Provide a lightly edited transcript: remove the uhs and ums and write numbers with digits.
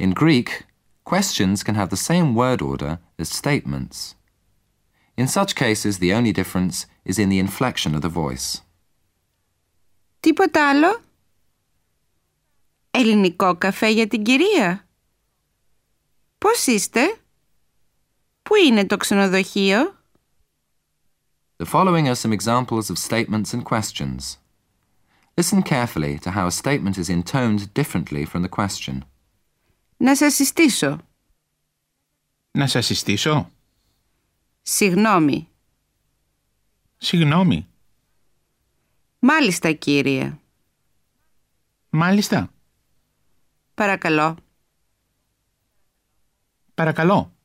In Greek, questions can have the same word order as statements. In such cases, the only difference is in the inflection of the voice. Τίποτα άλλο? Ελληνικό καφέ για την κυρία? Πώς είστε? Πού είναι το ξενοδοχείο? The following are some examples of statements and questions. Listen carefully to how a statement is intoned differently from the question. Να σας συστήσω. Να σας συστήσω. Συγγνώμη. Συγγνώμη. Μάλιστα, κύριε. Μάλιστα. Παρακαλώ. Παρακαλώ.